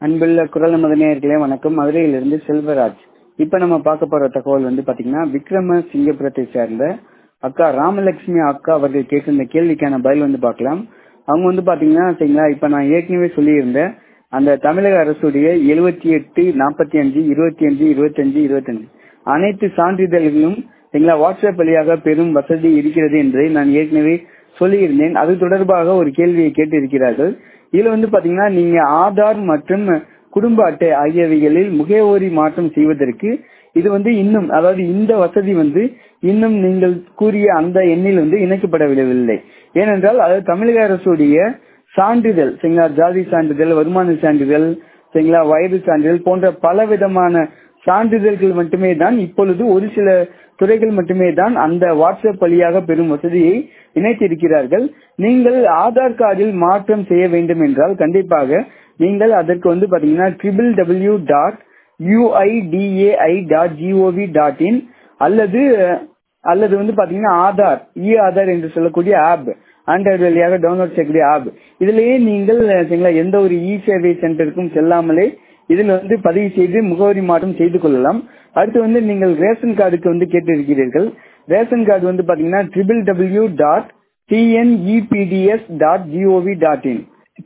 அன்புள்ள குரல் நமது நேயர்களே வணக்கம். மதுரையிலிருந்து செல்வராஜ். இப்ப நம்ம பார்க்க போற தகவல் பாத்தீங்கன்னா விக்ரம சிங்கபுரத்தை சேர்ந்த அக்கா ராமலட்சுமி அக்கா அவர்கள் கேட்டிருந்த கேள்விக்கான பதில் பார்க்கலாம். அவங்க பாத்தீங்கன்னா சரிங்களா, இப்ப நான் ஏற்கனவே சொல்லியிருந்தேன் அந்த தமிழக அரசுடைய 78, 45, 25, 25, 25 அனைத்து சான்றிதழ்களும் சரிங்களா வாட்ஸ்அப் வழியாக பெரும் வசதி இருக்கிறது என்பதை நான் ஏற்கனவே சொல்லியிருந்தேன். அது தொடர்பாக ஒரு கேள்வியை கேட்டு இருக்கிறார்கள். இதுல பாத்தீங்கன்னா நீங்க ஆதார் மற்றும் குடும்ப அட்டை ஆகியவைகளில் முகவரி மாற்றம் செய்வதற்கு இது இன்னும் அதாவது இந்த வசதி இன்னும் நீங்கள் கூறிய அந்த எண்ணில் இணைக்கப்படவில்லை. ஏனென்றால் அது தமிழக அரசுடைய சான்றிதழ் சரிங்களா, ஜாதி சான்றிதழ், வருமான சான்றிதழ் சரிங்களா, வயது சான்றிதழ் போன்ற பல விதமான சான்றிதழ்கள் மட்டுமே தான் இப்பொழுது ஒரு சில துறைகள் மட்டுமே தான் அந்த வாட்ஸ்அப் வழியாக பெறும் வசதியை இணைத்திருக்கிறார்கள். நீங்கள் ஆதார் கார்டில் மாற்றம் செய்ய வேண்டும் என்றால் கண்டிப்பாக நீங்கள் அதற்கு பாத்தீங்கன்னா www.uidai.gov.in அல்லது பாத்தீங்கன்னா ஆதார் என்று சொல்லக்கூடிய ஆப், ஆண்ட்ராய்டு வழியாக டவுன்லோட் செய்யக்கூடிய ஆப், இதுலயே நீங்கள் எந்த ஒரு இ சேவை சென்டருக்கும் செல்லாமலே இதில் பதிவு செய்து முகவரி மாற்றம் செய்து கொள்ளலாம். அடுத்து நீங்கள் ரேஷன் கார்டுக்கு கேட்டிருக்கிறீர்கள். ரேஷன் கார்டு பாத்தீங்கன்னா www.tnepds.gov.in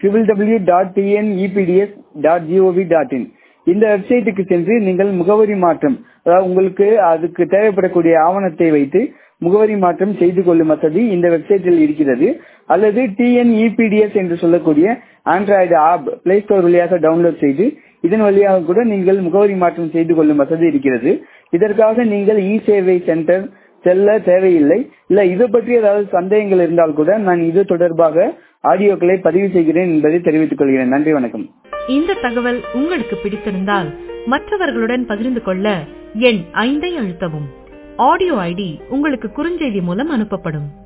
www.tnepds.gov.in இந்த வெப்சைட்டுக்கு சென்று நீங்கள் முகவரி மாற்றம், அதாவது உங்களுக்கு அதுக்கு தேவைப்படக்கூடிய ஆவணத்தை வைத்து முகவரி மாற்றம் செய்து கொள்ளும் வசதி இந்த வெப்சைட்டில் இருக்கிறது. அல்லது TNEPDS என்று சொல்லக்கூடிய ஆண்ட்ராய்டு ஆப் பிளே ஸ்டோர் வழியாக டவுன்லோட் செய்து இதன் வழியாக கூட நீங்கள் முகவரி மாற்றம் செய்து கொள்ளும் வசதி இருக்கிறது. இதற்காக நீங்கள் இ சேவை சென்டர் செல்ல தேவையில்லை. இல்ல இது பற்றி ஏதாவது சந்தேகங்கள் இருந்தால் கூட நான் இது தொடர்பாக ஆடியோக்களை பதிவு செய்கிறேன் என்பதை தெரிவித்துக் கொள்கிறேன். நன்றி, வணக்கம். இந்த தகவல் உங்களுக்கு பிடித்திருந்தால் மற்றவர்களுடன் பகிர்ந்து கொள்ள எண் 5 அழுத்தவும். ஆடியோ ஐடி உங்களுக்கு குறுஞ்செய்தி மூலம் அனுப்பப்படும்.